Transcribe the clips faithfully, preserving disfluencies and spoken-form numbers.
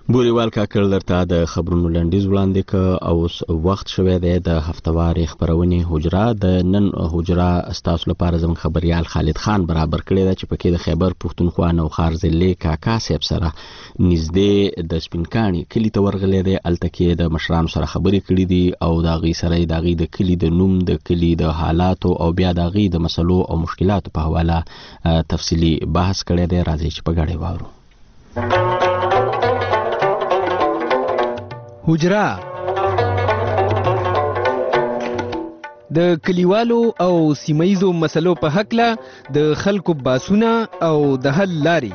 بوریوال کاکړ درته د خبرونو لنډیز وړاندې که او اوس وخت شوی دی د هفتوارې خپرونې حجره. د نن حجره ستاسو لپاره زموږ خبریال خالد خان برابر کړی ده چې پکې د خیبر پښتونخوا نوښار ضلع کاکا صاحب سره نږدې د سپینکاڼي کلي ته ورغلی دی. هلته کې د مشرانو سره خبرې کړي دي او د هغوی سره یې د هغوی د کلي د نوم، د کلي د حالاتو او بیا د هغوی د مسلو او مشکلاتو په حواله تفصیلي بحث کړی دی. راځئ چې په ګډه واورو. حجره د کلیوالو او سیمایزو مسلو په حقله د خلکو باسونه او د حل لاري.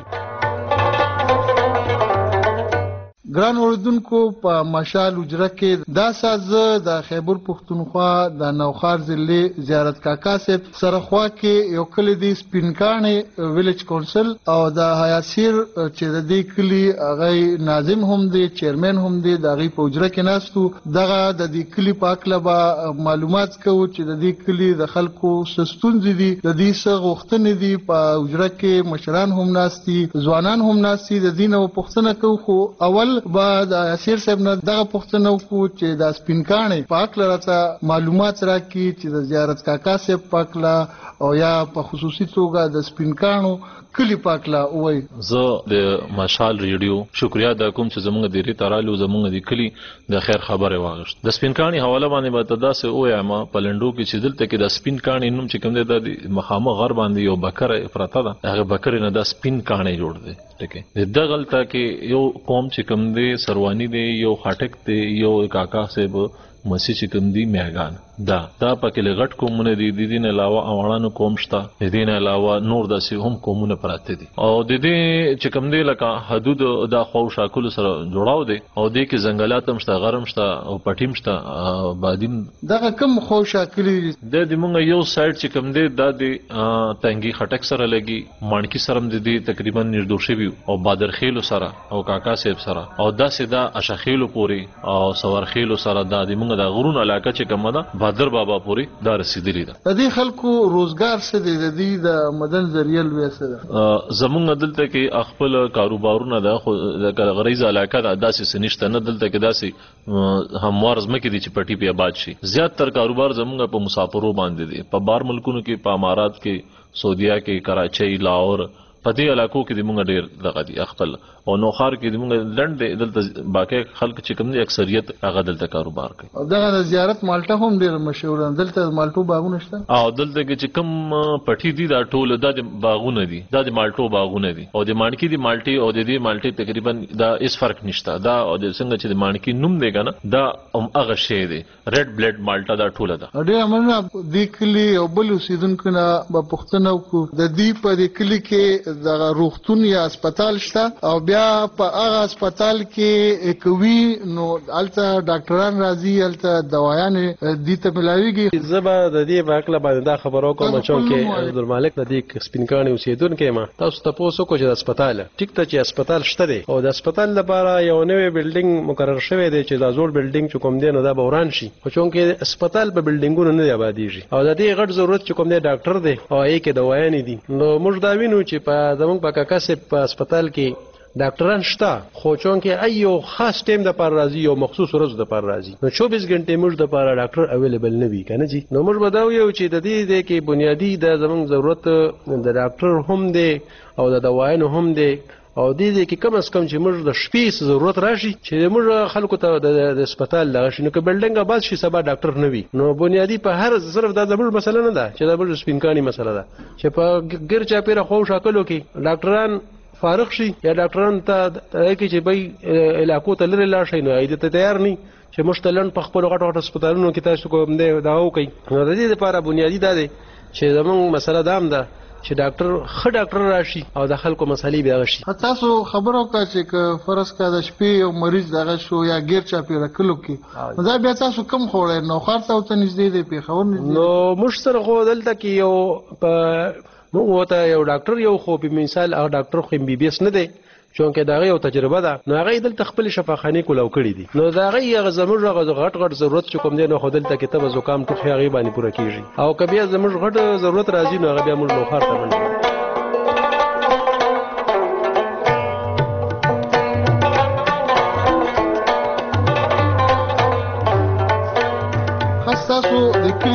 ګران اوریدونکو، په مشال حجره کې دا ساز د خیبر پښتونخوا د نوښار ضلع زیارت کاکا صاحب سره خوا کې یو کلی دی سپینکاڼي ویلیج کونسل او د حیاسیر چې د دې کلي هغه ناظم هم دی، چیرمن هم دی، د هغې په حجره کې ناستو. دغه د دې کلي په هکله به معلومات کوو چې د دې کلي د خلکو څه ستونزې دي، د دې څه غوښتنې دي. په حجره کې مشران هم ناست دي، ځوانان هم ناست دي. د دې نه به پوښتنه کوو، خو اول بعد اسیر صاحب نه دغه پوښتنه وکړو چې د سپینکاڼي په هکله راته معلومات راکړي چې د زیارت کاکا صاحب په هکله او یا په خصوصي توګه د سپینکاڼو کلي په هکله ووایي. زه د مشال ریډیو شکریا ادا کوم چې زموږ د ریت رالو زموږ د کلي د خیر خبره واغشت. د سپینکاڼي حواله باندې به ته داسې ووایم په لنډو کې چې دلته کې د سپینکاڼي نوم چې کوم دی دا د مخامخ غر باندې یو بکره پرته ده، هغه بکرې نه دا سپینکاڼي جوړ دی. ټکې دغلته کې یو قوم چې کوم دی سروانی دی، یو خاټک دی، یو کاکا صاحب مسی چې کوم دی میاګان دا دا پکې لغټ قومونه دي. د دې نه علاوه اوړانو قوم شته، د دې نه علاوه نور داسې هم قومونه پراته دي او د دې چې کوم دی لکه حدود د خو شاکلو سره جوړاو دي او د کې ځنګلات هم شته، غرم شته او پټیم شته. بعدین دغه کوم خو شاکلي د دې مونږ یو سایډ چې کوم دی دا د تنګي خټک سره لګي، مانکی سره د دې تقریبا نږدې شوی او بادرخیلو سره او کاکا صاحب سره او داسې دا اشخیلو پوری او سورخیلو سره دا د مونږ د غرون علاقه چې کومه ده بادر بابا پوری دا رسیدلی ده. د دې خلکو روزګار څه دی؟ د دې د مدن ذریعه لوی څه ده؟ زمونږ دلته کې خپل کاروبارونه ده، خو د غریزه علاقه ده داسې څه نشته نه. دلته کې داسې هموار ځمکې دي چې پټي پې آباد شي. زیات تر کاروبار زمونږ په مسافرو باندې دی، په بار ملکونو کې، په امارات کې، سعودیا کې، کراچۍ، لاهور، په دې علاقو کې د مونږ ډېر دغه دي خپل او نوښار کې د مونږ لنډ دی. دلته باقي خلک چې کوم دي اکثریت هغه دلته کاروبار کوي. او دغه د زیارت مالټه هم ډېر مشهور ده. دلته مالټو باغونه شته او دلته کې چې کوم پټي دي دا ټول د باغونه دي، دا د مالټو باغونه دي او د مانکی دي مالټي او د دې مالټي تقریبا دا اس فرق نشته. دا او د څنګه چې د مانکی نوم دی کنه دا هم هغه شی دی، ریډ بلډ مالټا دا ټوله ده. ډېر مننه. د کلي او بل اوسیدونکو نه به پوښتنه وکړو د دې په دې کلي کې دغه روغتون یا هسپتال شته او بیا په هغه هسپتال کې کوي نو هلته ډاکټران راځي، هلته دوايانې دې ته ملاویږي. زه به د دې په هکله باندې دا خبره وکړم چونکې عبدالمالک د دې سپینکاڼي اوسېدونکی یم. تاسو تپوس وکړو چې د هسپتال ټیک ته چې هسپتال شته دی او د هسپتال لپاره یو نوی بلډینګ مقرر شوی دی چې دا زوړ بلډینګ چې کوم دی نو دا به وران شي، خو چونکې هسپتال په بلډینګونو نه دی آبادېږي او د دې غټ ضرورت چې کوم دی ډاکټر دی او هغې کې دوايانې دي. نو موږ دا وینو چې په زموږ په کاکا صاحب په هسپتال کې ډاکټران شته، خو چونکې ای یو خاص ټیم د پاره راځي، یو مخصوص ورځ د پاره راځي، نو چوبیس غنټې موږ د پاره ډاکټر اویلیبل نه وي کنه جی. نو موږ به دا وایو چې د دې د کې بنیادی د زموږ ضرورت د ډاکټر هم دی او د دوايانو هم دی او دې دې کې کم از کم چې موږ د شپې ضرورت راشي چې موږ خلکو ته د هسپتال لغه شي. نو که بلډینګ آباد شي سبا ډاکټر نه وي نو بنیادی په هر صرف دا زموږ مسله نه ده چې دا موږ سپینکاڼي مسله ده چې په ګر چاپیره خو شاکلو کې ډاکټران فارغ شي یا ډاکټران ته کې چې بای علاقو ته لري لاړ شي نو ایدې ته تیار نه چې مشتلن په خپل غټ غټ هسپتالونو کې تاسو کوم دی دا وکړي. نو د دې لپاره بنیادی دا دی چې زموږ مسله دا هم ده چې ډاکټر ښه ډاکټر راشي او د خلکو مسلې بیا شي. تاسو خبر وکړه چې که فرض کا د شپې یو مریض دغه شو یا غیر چاپیره کلو کې دا بیا تاسو کم خوړی نوښار ته ورته نږدې دی پېښور نږدې نو موږ سره خو دلته کې یو په موږ ورته یو ډاکټر یو خو په مثال هغه ډاکټر خو ایم بي بي اس نه دی چونکې د هغې یو تجربه ده نو هغه یې دلته خپلې شفاخانې کولاو کړي دي. نو د هغې هغه زموږ هغه غټ غټ ضرورت چې کوم دی نو خو دلته کې تبه زکام ټوخي هغې باندې پوره کېږي او که بیا زموږ غټ ضرورت راځي نو هغه بیا موږ نوښار ته منډه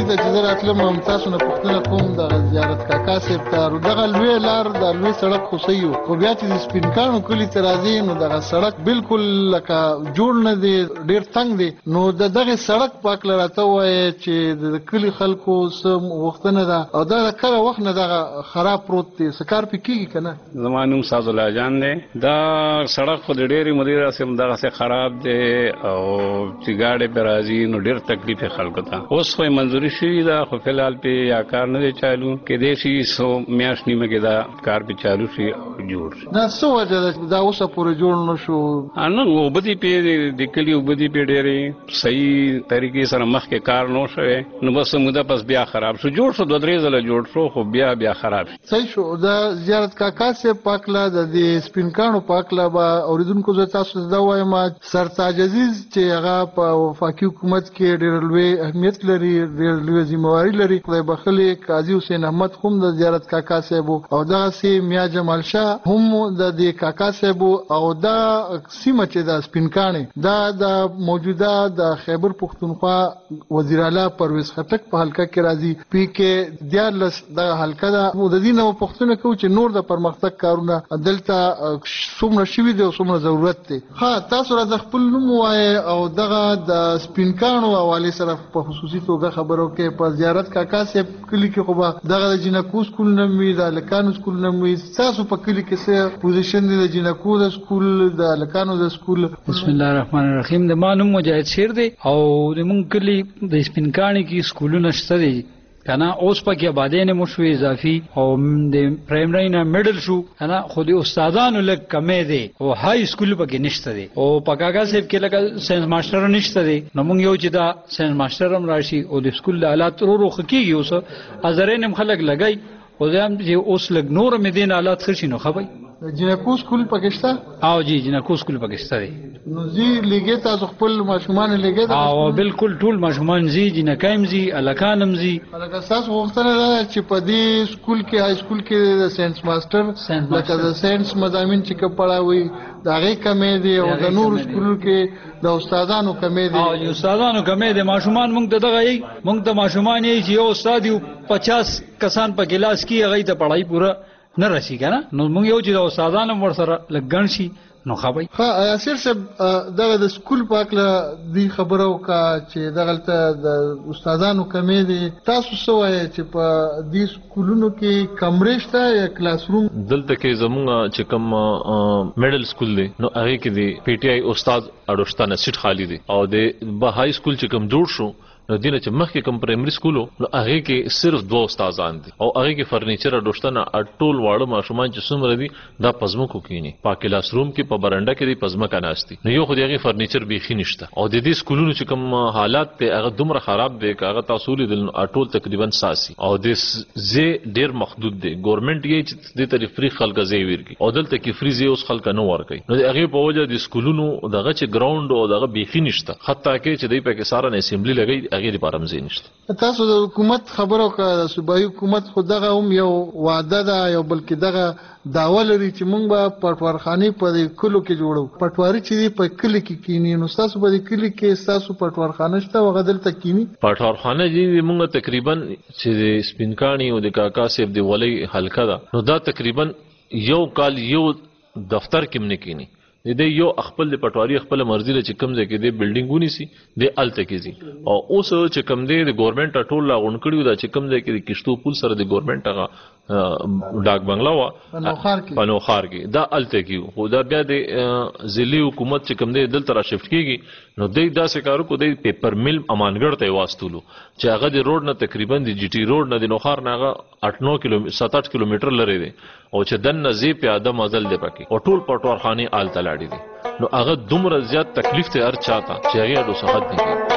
ته چې زه راتلم هم تاسو نه پوښتنه کوم د زیارت کاکا صاحب ته دغه لوی لار د لوی سړک خو صحیح و خو بیا چې د سپینکاڼو کلي ته راځي نو دغه سړک بالکل لکه جوړ نه دی ډېر تنګ دی نو د دغه سړک په هکله راته ووایې چې د کلي خلکو څه غوښتنه ده او دا د کله وخت نه دغه خراب پروت دی څه کار پې کېږي که نه زما نوم سعدالله جان دی دا سړک خو د ډېرې مودې راهیسې همدغسې خراب دی او چې ګاډی پرې راځي نو ډېر تکلیف یې خلکو ته اوس خو یې منظوري شوي ده خو فلحال پې یا کار نه دی چالو کیدای شي څو میاشت نیمه کې دا کار پې چالو شي او جوړ شي دا څه وجه ده چې دا اوسه پورې جوړ نه شو نه اوبه دي پې د کلي اوبه دي پې ډېرې صحیح طریقې سره مخکې کار نه شوی نو بس موده پس بیا خراب شو جوړ شو دوه درې ځله جوړ شو خو بیا بیا خراب شو صحیح شو د زیارت کاکا صاحب په هکله د دې سپینکاڼو په هکله به اورېدونکو زه تاسو ته دا وایم سرتاج عزیز چې هغه په وفاقي حکومت کې ډېر لوی اهمیت لري ډېر لوی ذمهواري لري خدای بخلي قاضي حسین احمد هم د زیارت کاکا صاحب او دغسې میا جمال شاه هم د دې کاکا صاحب او دا سیمه چې د سپینکاڼې دا د موجوده د خیبر پښتونخوا وزیر اعلی پرویز خټک په حلقه کې راځي پی کې دیارلس دغه حلقه ده د دې نه به پوښتنه کوو چې نور د پرمختګ کارونه دلته څومره شوي دي او څومره ضرورت دی ښه تاسو راته خپل نوم ووایئ او دغه د سپینکاڼو حوالې سره په خصوصي توګه خبرو کې په زیارت کاکا صاحب کلي کې خو به دغه د جینکو سکول نه وي د هلکانو سکول نه وي ستاسو په کلي کې څه پوزیشن دی د جینکو د سکول د هلکانو د سکول بسم الله الرحمن الرحیم د ما نوم مجاهد شیر دی او زمونږ کلي د سپینکاڼي کې سکولونه شته دي کنه اوس پکې آبادی نه مو شوې اضافي او د پرایمري نه میډل شو کنه خو د استادانو لږ کمې دي او های سکول پکې نشته دي او په کاکا صاحب کې لکه ساينس ماستر نشته دي نو موږ یو چې دا ساينس ماستر هم راشي او د سکول د حالات ورو ورو خکېږي اوس ازرین هم خلک لګای او دا هم چې اوس لږ نور مې دین حالات خرشي نو خبري جینکو سکول پکشته او جی جینکو سکول پکشته دی نو زی لګي تاسو خپل ماشومان لګي او بالکل ټول ماشومان زی جنکایم زی الکانم زی لکه تاسو وختونه دا چې په دې سکول کې های سکول کې د ساينس ماستر لکه د ساينس مضامین چې کوم پڑھاوي دا غي کمې دي او د نور سکول کې د استادانو کمې دي او استادانو کمې دي ماشومان موږ دغه یي موږ د ماشومان یي چې یو استاد یو پچاس کسان په کلاس کې هغه ته پڑھائی پورا نه راشي کنه نو موږ یو چې د استادانو ور سره لګن شي نو خبري ها یاسر صاحب دغه د سکول په اړه دی خبرو کا چې دغه ته د استادانو کمې دي تاسو څه وایي چې په دې سکولونو کې کمرې شته یا کلاس روم دلته کې زموږ چې کوم میډل سکول دی نو هغه کې دی پی ټی آی استاد اډوشتانه سیټ خالی دی او د بهای سکول چې کوم جوړ شو نو دینه چې مخکې کوم پرایمري سکولو نو هغه کې صرف دوه استادان دي او هغه کې فرنیچر اډوشتنه ټول واړه ماشومان چې څومره دي دا پزمو کو کینی په کلاس روم کې په برنده کې دی پزما کناستي نو یو خو دغه فرنیچر بيخي نشته او د دې سکولونو چې کوم حالات ته هغه دومره خراب دي هغه تاسو لیدل ټول تقریبا ساسي او د زی ډیر محدود دي ګورنمنت یې چې د طرف فری خلک زی ورګي او دلته کې فری زی اوس خلک نه ورګي نو هغه په وجه د سکولونو دغه چې ګراوند او دغه بيخي نشته حتی کې چې د پاکستان اسمبلی لګي هغه لپاره مزه نشته تاسو د حکومت خبرو کړه د صوبایي حکومت خو دغه هم یو وعده ده یو بلکې دغه داوا لري چې موږ به پټوارخانه په کلو کې جوړو پټواري چې په کلی کې کینی نو تاسو په کلی کې تاسو پټوارخانه شته وغدل تکینی پټوارخانه جی موږ تقریبا چې سپینکاڼي او د کاکا صاحب دی ولی حلقه ده نو دا تقریبا یو کال یو دفتر کې نه کینی د یو خپل د پټواری خپل مرزي له چې کم ځای کې د بلډینګونی سي د الته کې سي او اوس چې کم دی د ګورنمنت ټول لا غون کړیو دا چې کم ځای کې د کشتو پول سره د ګورنمنت هغه ډاک بنگلا وا پنو خار کې دا الته کې خو دا بیا د ضلعي حکومت چې کم دی دلته را شفت کیږي نو د داسې کارو کو د پیپر مل امانګړ ته واستولو چې هغه د روډ نه تقریبا د جی ټي روډ نه د نوخار نه هغه اټ نو کیلومتر سات اټ کیلومتر لري دی او چې دن نزی پیاده مزل دی پکې او ټول پټوارخانه آل تلاړي دي نو هغه دومره زیات تکلیف ته هر چاته چې هغه ډو صحت نه کوي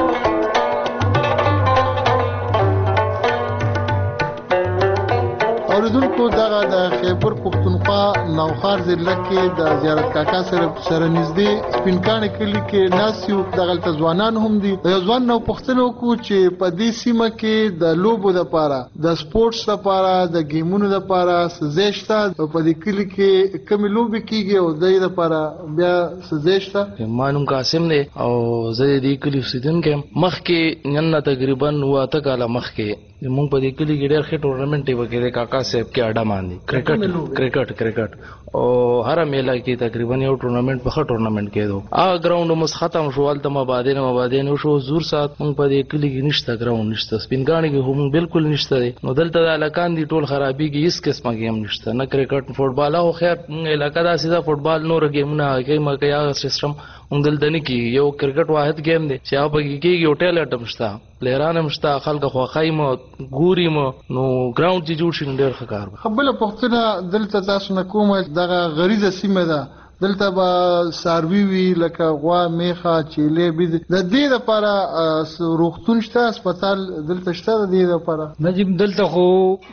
او اوریدونکو دغه د خیبر پښتونخوا نوخار ضلع کې د زیارت کاکا سره سره نږدې سپینکانې کلي کې ناسیو دغه ځوانان هم دي. یو ځوان نو پوښتنه وکړو چې په دې سیمه کې د لوبو لپاره د سپورتس لپاره د گیمونو لپاره سزیشته په دې کلي کې کومې لوبې کیږي او د دې لپاره بیا سزیشته. ما نوم قاسم دی او زه د دې کلي اوسیدونکی یم. مخکې نن تقریبا اوه اته کاله مخکې مونږ په دې کلي کې ډېر ښه ټورنمنټ یې وکړی دی کاکا صاحب کې اډه باندې کرکټ کرکټ کرکټ او هره میله کې تقریبا یو ټورنمنټ په ښه ټورنمنټ کېدو. هغه ګراونډ اوس ختم شو، هلته مبادې نه مبادې نه وشو. زور ساعت مونږ په دې کلي کې نشته، ګراونډ نشته، سپینګاڼي کې هم بالکل نشته دی. نو دلته د هلکان دي ټول خرابېږي، هېڅ قسمه ګیم نشته، نه کرکټ فوټبال. او خیر مونږ علاقه داسې ده فوټبال نور ګیمونه هغه کوي مکوي هغه سیسټم مونږ دلته نه کېږي. یو کرکټ واحد گیم دی چې هغه پکې کېږي، یو ټیلنټ هم شته، پلیران هم شته، خلک خوښوي مو ګوري مو. نو ګراونډ چې جوړ شي نو ډېر ښه کار به. بله پوښتنه دلته تاسو نه کومه، دغه غریزه سیمه ده، دلته به څاروي وي لکه غوا، میخه، چیلې، بیز. د دې لپاره روغتون شته، هسپتال دلته شته د دې لپاره؟ نجیب دلته خو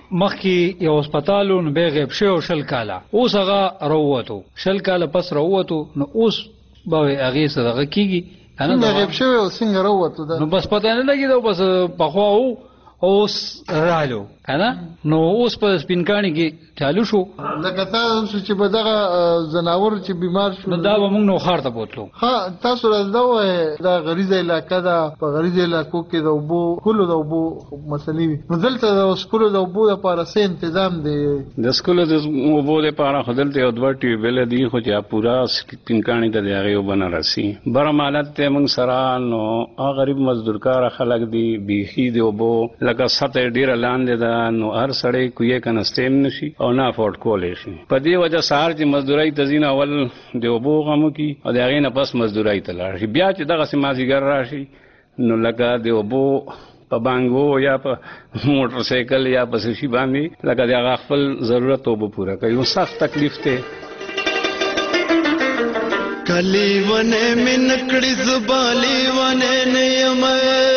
مخکې یو هسپتال و نو بیا غیب شوی او شل کاله، اوس هغه راووتو، شل کاله پس راووتو. نو اوس به هغې څه دغه کېږي څنګه غیب شوی او څنګه راووتو؟ نو بس پته نه لګېده، بس پخوا و اوس رالو کنه. نو اوس په سپینکاڼي کې چالو شو. لکه تاسو چې به دغه ځناور چې بیمار شو نو دا به موږ نوخار ته بوتلو. ها تاسو راځه وای دا غریزه علاقه ده، په غریزه علاقو کې د اوبو کولو د اوبو مسلې وي. نو دلته د سکولو د اوبو لپاره څه تنظیم دی؟ د سکولو د اوبو لپاره خو دلته یو دوه ټیوبویل دي، خو چې پورا سپینکاڼي ته د هغې اوبه نه رسي. بر مالت ته موږ سره نو هغه غریب مزدورکاره خلک دي، بیخي د اوبو لکه سطح ډېره لاندې ده، نو هر سړی کوی کنسټیم نشي او نه افورډ کولی شي. په دې وجه سهار چې مزدورۍ ته ځي نو اول د اوبو غم وکړي او د هغې نه پس مزدورۍ ته لاړ شي. بیا چې دغسې مازدیګر راشي نو لکه د اوبو په بانګو یا په موټر سایکل یا په څه شي باندې لکه د هغه خپل ضرورت اوبه پوره کوي. نو سخت تکلیف دی. کلی ونه مې نکړې زبالې ونه نه یم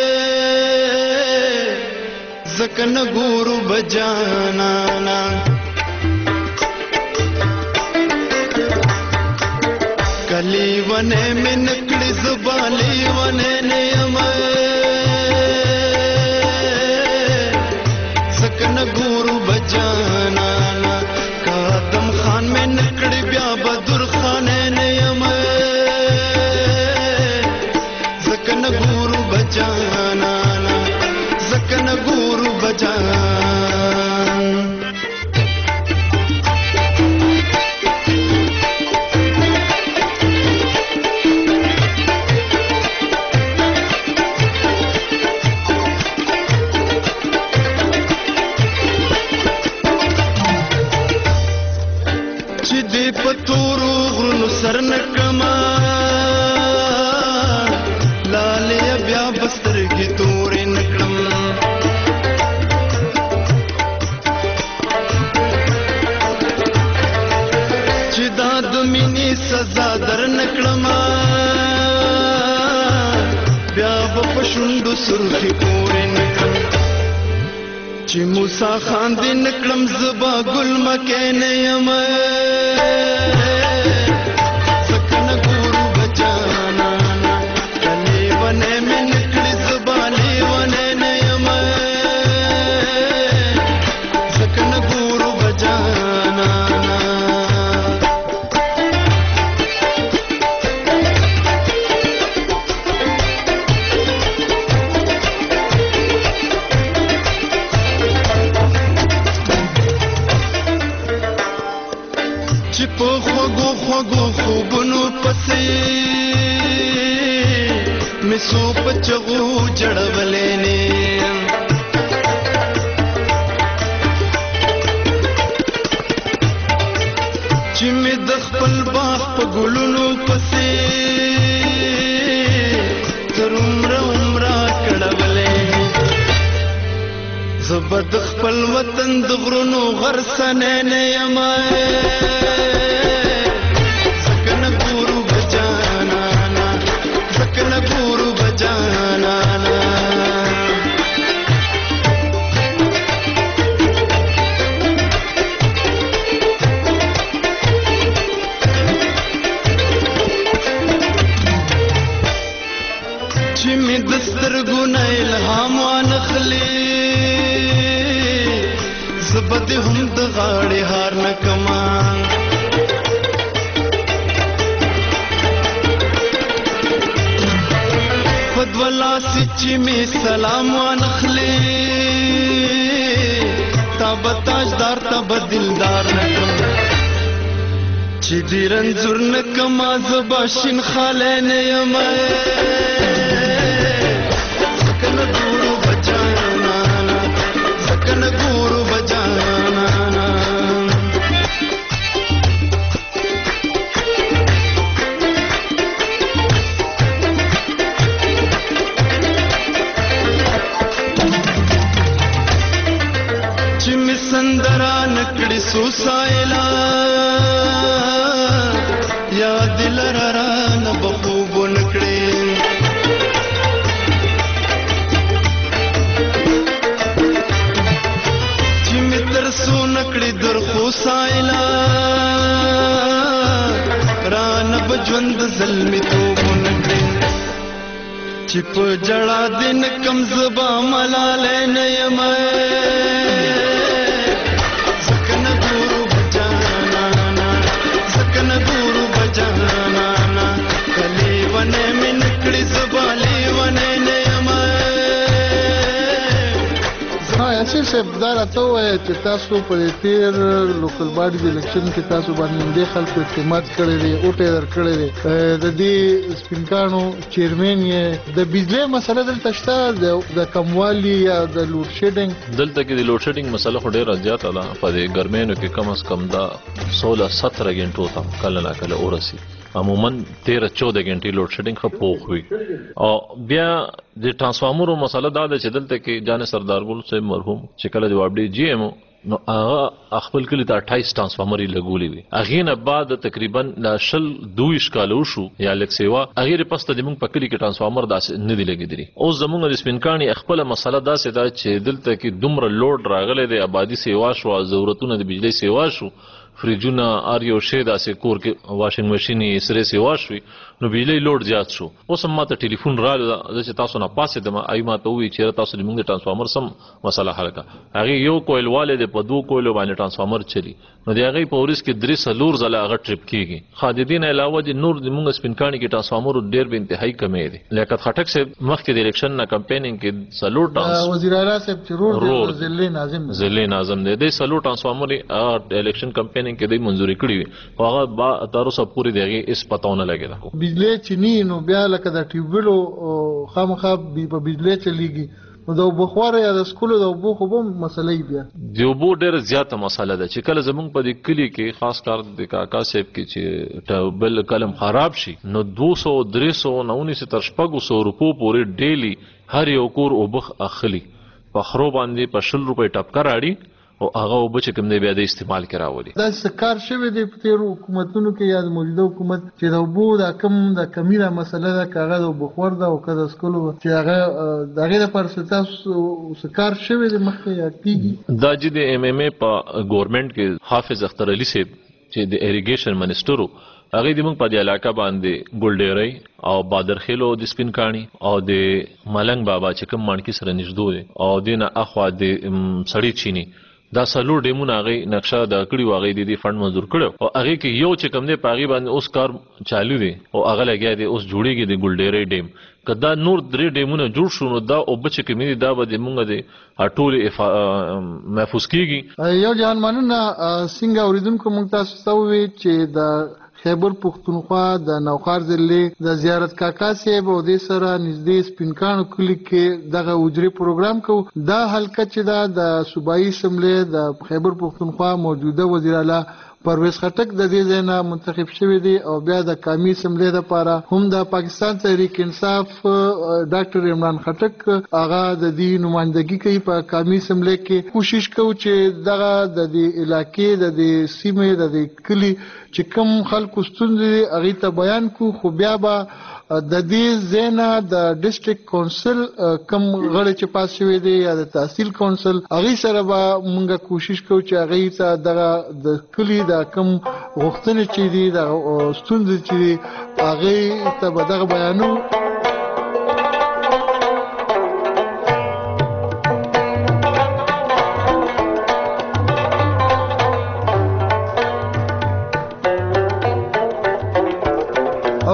ځکه نه ګورو بجانانا کلی ونه مې نکړې زبالې ونه نه یم ځکه نه ګورو بجانانا که آدم خان مې نکړې بیا بدر خان نه یم ځکه نه ګورو بجانانا ځکه نه ګورو بجان. چې دې په تورو غرونو سر نه کړمه لالې بیا به سترګې تورې نه کړم چې دا د مینې سزا در نه کړمه بیا به په شونډو سرخې پورې نه کړم چې موسی خان دې نه کړم زه به ګل مکۍ نه یم ځکه نه ګورو بجانانا کلې ونې مې نه کړې زبالې ونې نه یم ځکه نه ګورو بجانانا. چې په خوږو خوږو خوبونو پسې مې څو په چغو جړولې نه چې مې د خپل باغ په ګلونو پسې تر عمره عمره کړولې زه به د خپل وطن د غرونو غرڅنی نه یم ځکه نه ګورو بجانانا ځکه نه ګورو بجانانا. دې هم د غاړې هار نه کما فدولا سچی می سلام وانخلی تاب تاجدار تاب دلدار نکم چی دیرن زور نکم آزبا شین خالین یمائے سکن گورو بجانا سکن گورو بجانا سندرا نکڑی سوسائلا یا دل راران بخوب نکڑی چی می ترسو نکڑی در خوسائلا ران بجوند ظلمی توب نکڑی چی پا جڑا دن کم زبا ملالے نیمائے اسیر صاحب دا راته ووایه چې تاسو په دې تېر لوکل باډي د الیکشن کې تاسو باندې دې خلکو اعتماد کړی دی اوټ یې درکړی دی د دې سپین کاڼو چیرمین یې د بجلۍ مسله دلته شته د کموالي یا د لوډ شیډینګ دلته کې د لوډ شیډینګ مسله خو ډېره زیاته ده په دې ګرمینو کې کم از کم دا سوله ستره ګنټو ته کله نه کله ورسي عموما تیرہ چودہ غنټې لوډ شیډینګ خو پوخ وي او بیا د ترانسفارمرو مسله دا ده چې دلته کې جان سردار ګل صاحب مرحوم چې کله د واپډي جی ایم نو هغه خپل کلی ته اٹھائیس ترانسفارمرې لګولې وي هغې نه بعد تقریبا لا شل دویش کاله وشو یا لږ سیوا هغې پسته د موږ په کلي کې ترانسفارمر داسې نه دي لګېدلي اوس زموږ د سپین کاڼي خپله مسله داسې ده چې دلته کې دومره لوډ راغلی دی آبادي سیوا شو ضرورتونه د بجلۍ سیوا شو فریجونه ار یو شی داسې کور کې واشنګ ماشین یې سرې سیوا شوي نو بجلۍ لوډ زیات شو اوس هم ماته ټلیفون راغلی زه چې تاسو نه پاسېدم هغې ماته ووایي چېرې تاسو زموږ د ټرانسفارمر سم مسله حل کړه هغې یو کویل والی دی په دوو کویلو باندې ټرانسفارمر چلي نو د هغې په ورځ کې درې څلور ځله هغه ټریپ کېږي خا د دې نه علاوه د نور زموږ سپین کاڼي کې ټرانسفارمرو ډېر به انتهایي کمی دی لیاقت خټک صاحب مخکې د الیکشن نه کمپینینګ کې څلور وزیر اعلی صاحب چې رور ضلعي ناظم ضلعي ناظم دی دی څلور ټرانسفارمر الیکشن کمپینینګ کې دی منظوري کړي وي خو هغه تر اوسه پورې د هغې هېڅ پته ونه لګېده بجلۍ چې نی نو بیا لکه د ټیوبویلو خامخا په بجلۍ چلیږي نو د اوبو خواره یا د سکولو د اوبو خو به هم مسله وي بیا د اوبو ډېره زیاته مسله ده چې کله زموږ په دې کلي کې خاص کار د کاکا صاحب کې چې ټیوبویل کلم خراب شي نو دوه سوه درې سوه نه ونیسي تر شپږو سوو روپو پورې ډیلي هر یو کور اوبه اخلي په خرو باندې په شل روپۍ ټپکه راړي او هغه اوبه چې کوم دی بیا د استعمال کې راولي داسې کار شوی دی په تېرو حکومتونو کې یا د موجوده حکومت چې د اوبو دا کم د کمي را مسله ده که هغه د اوبو خور ده او که د څښلو چې هغه د هغې دپاره څه تاسو څه کار شوی دی مخکې یا کېږي دا چې د ایم ایم اے په ګورنمنټ کې حافظ اختر علي صاحب چې د اریګیشن منسټر و هغې د موږ په دې علاقه باندې ګلډیری او بادرخیلو د سپین کاڼي او د ملنګ بابا چې کوم مانکي سره نږدې دی او دې نه اخوا د سړي چیني دا څلور ډیمونه هغې نقشه د کړي وو هغې د دې فنډ منظور کړی او هغې کې یو چې کوم دی په هغې باندې اوس کار چالو دی او هغه لګیا دی اوس جوړېږي د ګلډیری ډیم که دا نور درې ډیمونه جوړ شو نو دا اوبه چې کومې دي دا به زموږ د ټولې محفوظ کېږي یو جهان مننه څنګه اورېدونکو موږ تاسو ته ووایي چې د خیبر پښتونخوا د نوخار ضلع د زیارت کاکا صاحب او دې سره نږدې سپین کاڼو کلي کې دغه حجرې پروګرام کوو دا حلقه چې ده د صوبایي اسمبلۍ د خیبر پښتونخوا موجوده وزیر اعلی پرویز خټک د دې ځای نه منتخب شوی دی او بیا د قومي اسمبلۍ دپاره هم د پاکستان تحریک انصاف ډاکټر عمران خټک هغه د دې نمایندګي کوي په قومي اسمبلۍ کې کوشش کوو چې دغه د دې علاقې د دې سیمې د دې کلي چې کوم خلکو ستونزې دي هغې ته بیان کړو خو بیا به د دې ځای نه د ډسټرکټ کونسل کم غړي چې پاس شوي دي یا د تحصیل کونسل هغې سره به موږ کوشش کوو چې هغې ته دغه د کلي د کم غوښتنې چې دي د ستونزې چې دي هغې ته به دغه بیانو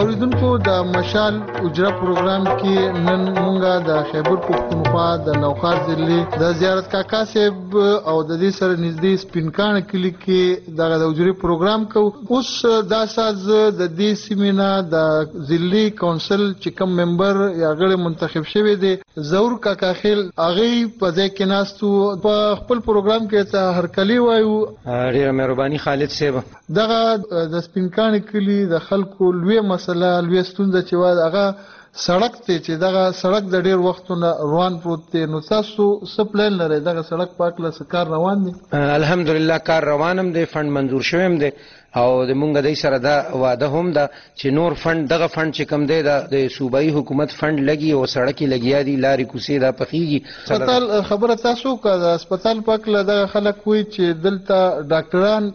اوریدونکو د مشال اجرا پروګرام کې نن مونږه د خیبر پښتونخوا د نوخار ضلع د زیارت کاکا صاحب او د دې سره نږدې سپینکان کلی کې دغه د اجرا پروګرام کو. اوس دا ساز د دې سیمینه د ضلعي کونسل چې کوم ممبر یا غړي منتخب شوی دی زور کاکا خیل هغه په ځای کې ناستو په خپل پروګرام کې ته هرکلی وایو. ډیره مهرباني خالد صاحب. دغه د سپینکان کلی د خلکو لوی مسله لوی ستونزه چې وای هغه سړک ته چې دغه سړک د ډیر وختونه روان پروت دی. نو تاسو څه پلان لرئ دغه سړک پاکله څه کار روان دی؟ الحمدلله کار روانم دی، فند منظور شوی هم دی او د مونږ د سره دا واده هم ده چې نور فند دغه فند چې کم دی د صوبایي حکومت فند لګي او سړکې لګیا دي لارې کوڅې دا پخېږي. هسپتال خبره تاسو که د هسپتال پاکله دغه خلک وایي چې دلته ډاکټران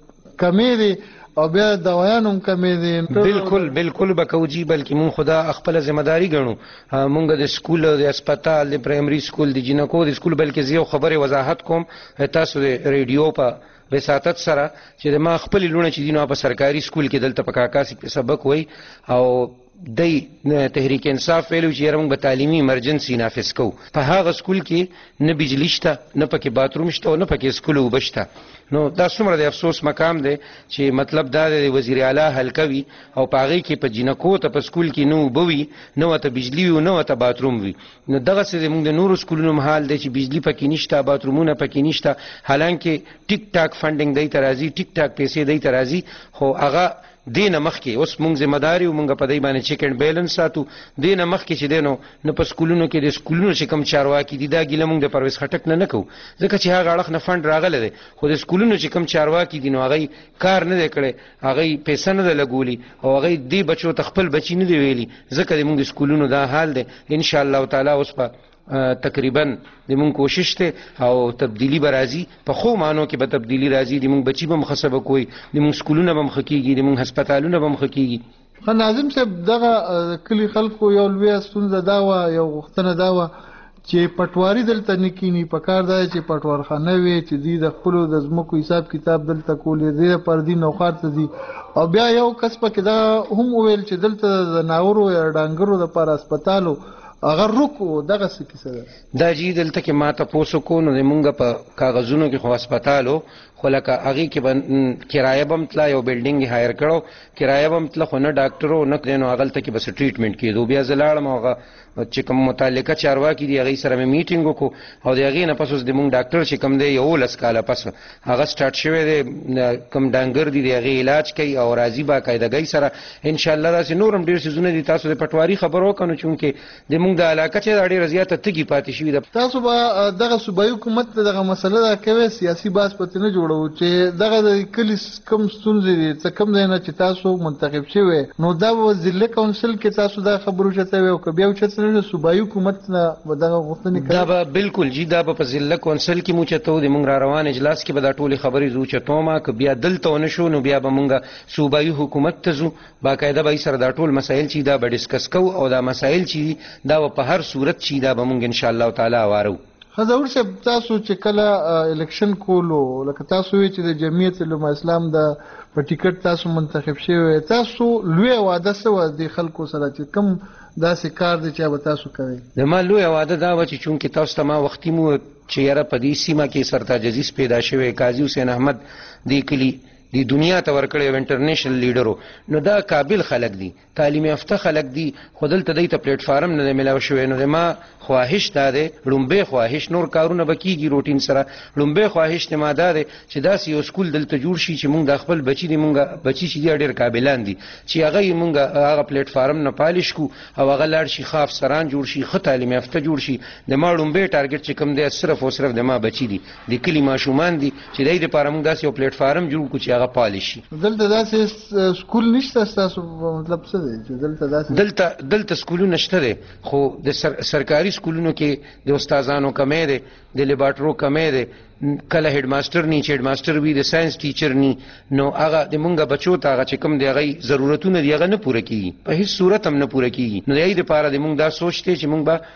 کمې دي او بیا دوايان هم کمې دي. بالکل بالکل به کوجي بلکې مونږ خدا خپل ذمہداري ګڼو. مونږ د سکول د هسپتال د پرایمري سکول د جنکو د سکول بلکې زه خبره وضاحت کوم تاسو د ریډیو په وساتت سره چې د ما خپل لونه چې دینو په سرکاري سکول کې دلته په کاکاسي سبق وای او دای تحریک انصاف ویلو چې موږ به تعلیمي ایمرجنسي نافذ کوو. په هغه سکول کې نه بجلی شته نه پکې باتروم شته او نه پکې سکول وبشته. نو دا څومره د افسوس مقام دی چې مطلب دا د وزیر اعلی حل کوي او په هغې کې په جنکو ته په سکول کې نه اوبه وي نه ورته بجلي وي نه ورته باتروم وي. نو دغسې زموږ د نورو سکولونو حال دی چې بجلي پکې نشته باترومونه پکې نشته حالانکه ټیک ټاک فنډینګ دی ته راځي ټیک ټاک پیسې دی ته راځي خو هغه دینه مخکې اوس مونږ ذمہداري او مونږ په دې باندې چیک اینډ بیلنس ساتو. دینه مخکې چې دینو نه په سکولونو کې د سکولونو چې کم چارواکي دي دا ګیله مونږ د پرویز خټک نه نه کوو ځکه چې هغه اړخ نه فند راغلی دی خو د سکولونو چې کم چارواکي دي نو هغوی کار نه دی کړی هغوی پیسه نه ده لګولي او هغوی دې بچو ته خپل بچي نه دی ویلي ځکه د مونږ د سکولونو دا حال دی. انشاءالله تعالی اوس په تقریبا د مونږ کوشش ته او تبدیلی به راځي په خو معنو کې به تبدیلی راځي د مونږ بچي به مخصبه کوي د مونږ سکولونه به مخ کېږي د مونږ هسپتالونه به مخ کېږي. ناظم صاحب دغه کلی خلکو یو لویه ستونزه دا وه یو غوښتنه دا وه چې پټواري دلته نه کینی په کار دی چې پټوارخانه وي چې دوی د خپلو د ځمکو حساب کتاب دلته کولې دې لپاره دوی نوخار ته ځي او بیا یو کس پکې دا هم وویل چې دلته د ناورو یا ډانګرو دپاره هسپتالو اگر رکو دغه څه کیسه ده دا جی دلته کې ما تاسو کو نو مونږ په کاغذونو کې خو هسپتالو خو لکه هغې کې به کرایه به هم تله یو بلډینګ یې هایر کړو کرایه به هم تله خو نه ډاکټرو نه دی نو هغلته کې بس ټریټمنټ کېدو. بیا زه لاړم او هغه چې کوم متعلقه چارواکي دي هغې سره مې میټینګ وکړو او د هغې نه پس اوس د مونږ ډاکټر چې کوم دی یولس کاله پس هغه سټارټ شوی دی کوم ډانګر دي د هغې علاج کوي او راځي باقاعدګۍ سره انشاءالله داسې نور هم ډېر څیزونه دي. تاسو د پټواري خبر وکړو نو چونکې د مونږ د علاقه چې دا ډېره زیاته تږي پاتې شوي ده. تاسو به دغه صوبایي حکومت ته دغه مسله دا کوئ سیاسي بحث پتې نه جوړوو چې دغه د کلي کوم ستونزې دي څه کوم ځای نه چې تاسو منتخب شوی نو دا به ضلع کونسل کې تاسو دا خبر اوچتوئ او که بیا اوچتلی نو صوبایي حکومت نه به دغه غوښتنې کوي؟ دا به بالکل جي دا به په ضلع کونسل کې مو اوچتو د مونږ را روان اجلاس کې به دا ټولې خبرې زه اوچتوم که بیا دلته ونه شو نو بیا به مونږ صوبایي حکومت ته ځو باقاعده به سره دا ټول مسایل چې دا به ډسکس کوو او دا مسایل چې دا به په هر صورت چې دا به مونږ انشاءالله تعالی وارو. حضور صاحب تاسو چې کله الیکشن کولو لکه تاسو وی چې د جمعیت علما اسلام د په ټیکټ تاسو منتخب شوی تاسو لوی واده سوه د خلکو سره چې کوم داسې کار دی چې به تاسو کوئ؟ د ما لوی واده دا وه چې چونکې تاسو ته ما وختي مو چې یاره په دې سیمه کې سرتاج عزیز پیدا شوی قاضي حسین احمد دې کلي دی دنیا ته ورکړی او انټرنیشنل لیډرو نو دا قابل خلک دي تعلیم یافته خلک دي خو دلته دی ته پلیټ فارم نه دی میلاو شوی. نو د ما خواهش دا دی لومبی خواهش نور کارونه به کېږي روټین سره لومبی خواهش د ما دا دی چې داسې یو سکول دلته جوړ شي چې مونږ د خپل بچي دي مونږ بچي چې دي ډېر قابلان دي چې هغه یې مونږ هغه پلیټ فارم نه پالش کو او هغه لاړ شي ښه افسران جوړ شي ښه تعلیم یافته جوړ شي. د ما لومبی ټارګټ چې کوم دی صرف او صرف د ما بچي دي د کلي ماشومان دي چې دی دپاره مونږ داسې یو پلیټ فارم جوړ کړو چې هغه پالش شي. دلته داسې سکول نشته ستاسو مطلب څه دی چې دلته داسې دلته دلته سکولونه شته دی خو د سر سرکاري سکولونو کې د استادانو کمی دی د لیبارټرو کمی دی کله هډ ماسټر نی چې هډ ماسټر وي د ساينس ټیچر نی نو هغه د مونږ بچو ته هغه چې کوم دی هغه ضرورتونه دی هغه نه پوره کیږي په هیڅ صورت هم نه پوره کیږي. نو د دې لپاره د مونږ دا سوچ دی چې مونږ به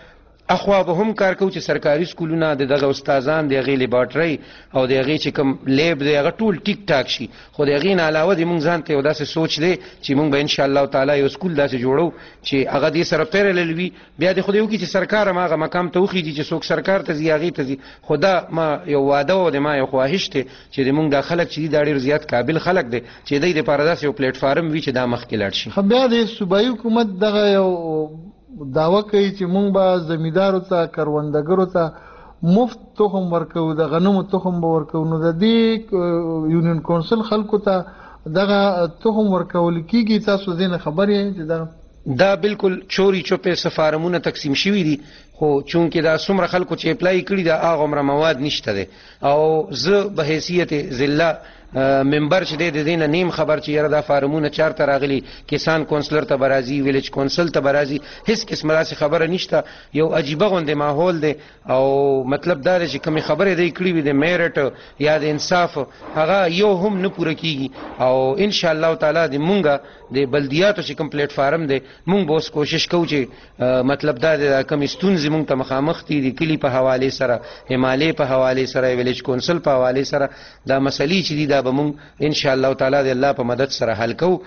اخوا به هم کار کوو چې سرکاري سکولونه د دغه استادان د هغې لیبارټرۍ او د هغې چې کوم لیب دی هغه ټول ټیک ټاک شي، خو د هغې نه علاوه د موږ ځان ته یو داسې سوچ دی چې موږ به انشاءالله تعالی یو سکول داسې جوړو چې هغه دې سره پیرلل وي. بیا د خدای وکړي چې سرکار هم هغه مقام ته وخیږي چې څوک سرکار ته ځي هغې ته ځي، خو دا ما یو واده او د ما یو خواهش دی چې د موږ دا خلک چې دي دا ډېر زیات قابل خلک دی چې دوی دپاره داسې یو پلیټ فارم وي چې دا مخکې لاړ شي. بیا د صوبایي حکومت دغه یو دعوه کوي چې مونږ به زمیندارو ته کروندګرو ته مفت تخم ورکوو، د غنمو تخم به ورکوو. نو د دې یونین کونسل خلکو ته دغه تخم ورکول کیږي، تاسو دې نه خبر یې چې دغه دا بالکل چوری چوپې سفارمونه تقسیم شوي دي، خو چونکې دا څومره خلکو چې اپلای کړي دا هغه عمره مواد نشته دی، او زه به حیثیت ضلع ممبر چې دی د دې نه نیم خبر چې یاره دا فارمونه چارته راغلي، کسان کونسلر ته به راځي، ویلیج کونسل ته به راځي، هېڅ قسمه داسې خبره نشته. یو عجیبه غوندې ماحول دی، او مطلب دا دی چې کومې خبرې دی کړي وي د میرټ یا د انصاف هغه یو هم نه پوره کیږي. او انشاءالله تعالی د مونږه د بلدیاتو چې کوم پلیټ فارم دی مونږ به اوس کوشش کوو چې مطلب دا دی کومې ستونزې مونږ ته مخامخ دي د کلي په حوالې سره، همالې په حوالې سره، ویلیج کونسل په حوالې سره، دا مسلې چې دي دا به مونږ ان شاء الله تعالی د الله په مدد سره حل کوو.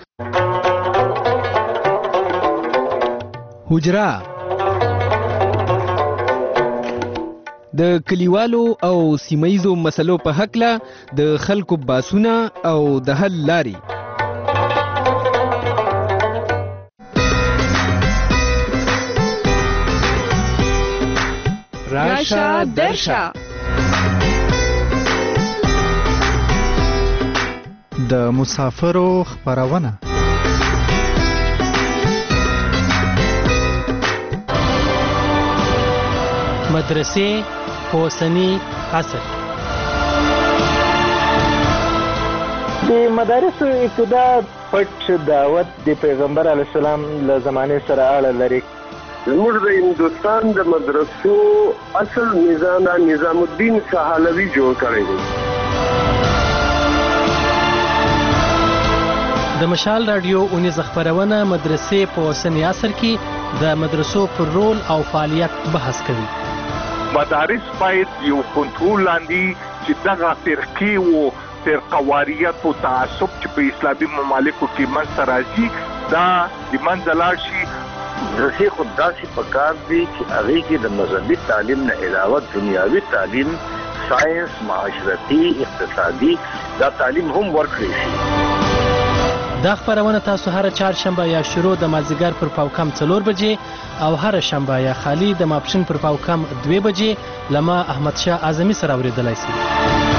حجره د کلیوالو او سیمایزو مسلو په هکله د خلکو باسونه او د حل لارې. راشه درشه د مسافرو خبرونه. مدرسې په اوسني عصر. د مدارسو ابتدا پټ دعوت د پیغمبر علیه السلام له زمانې سره اړه لري. زموږ د هندوستان د مدرسو اصل نظام نظام الدین سهالوي جوړ کړی دی. د مشال رادیو اونیز خبرونه مدرسې په اوسني عصر کې د مدرسو پر رول او فعالیت بحث کوي. مدارس باید یو کنټرول لاندې چې دغه فرقې و فرقواریت او تعصب چې په اسلامي ممالکو کې منځته راځي دا د منځه لاړ شي. مدرسې خو داسې پکار دي چې هغې کې د مذهبي تعلیم نه علاوه دنیاوي تعلیم، ساینس، معاشرتي، اقتصادي دا تعلیم هم ورکړی شي. دا خبرونه تاسو هر چهارشنبه یا شروع د مازدیګر پر پاوکم څلور بجې او هر شنبه یا خالی د ماپښین پر پاوکم دوه بجې لما احمد شاه اعظمي سره اوریدلای شئ.